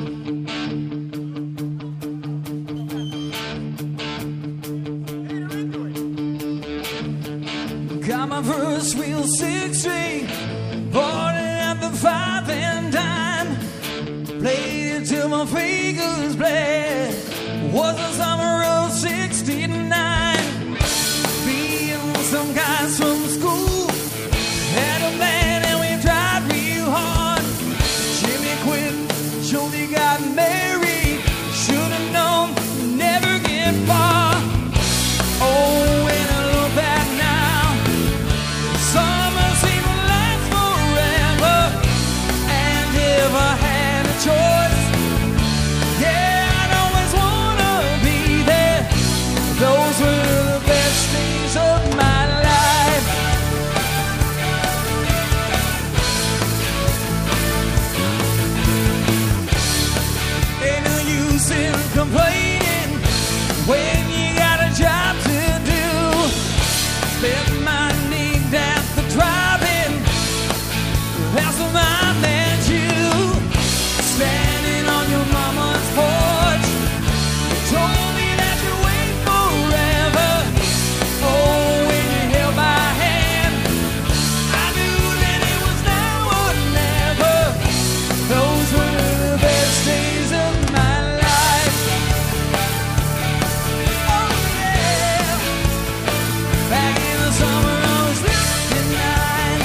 Got my first real 6-string, bought it at the 5 and dime. Played it till my fingers bled. Was the summer of '69. Being with some guys from school, had a band and we tried real hard. Jimmy quit, Jody got married. Should've known, never get far. Oh, when I look back now, summer seemed to last forever. And if I had a choice, yeah, I'd always wanna be there. Those were the best days of my life. Ain't no use in complaining when you got a job to do. Spent my need at the drive-in. That's when I met you. Standing on your mama's porch, you told me that you'd wait forever. Oh, when you held my hand, I knew that it was now or never. Those were the best days of my life. Oh yeah, back in the summer I was 59.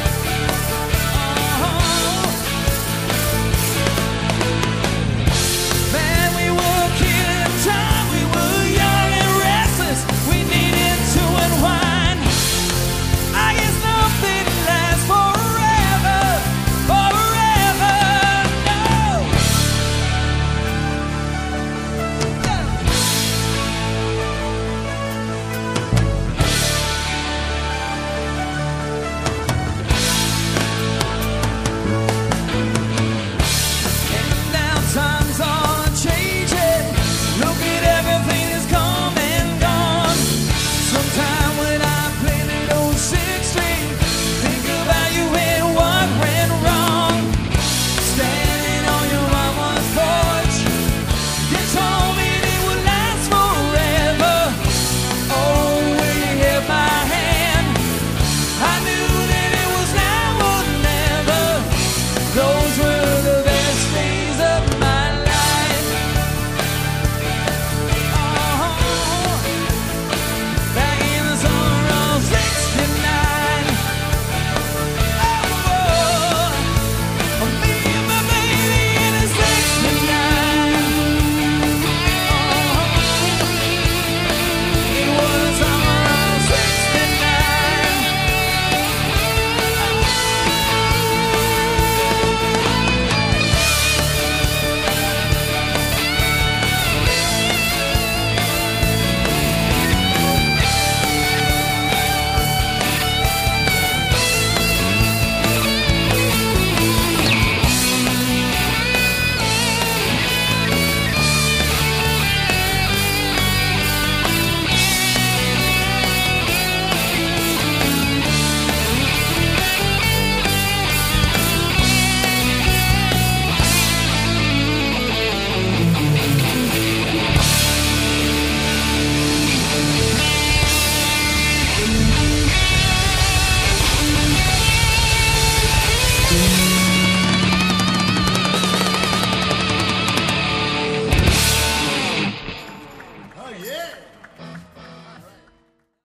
Man, we were killing time. We were young and restless. We needed to unwind. I guess nothing lasts forever, forever. No. And now times are changing. Look at everything that's come and gone. Sometime when I play the old 6-string, think about you and what went wrong. Standing on your mama's porch, you told me it would last forever. Oh, when you held my hand, I knew that it was now or never. Those were the best days of my life. Oh, back in the summer of '69. Oh, me and my baby in a '69. It was the summer of '69. Oh, yeah.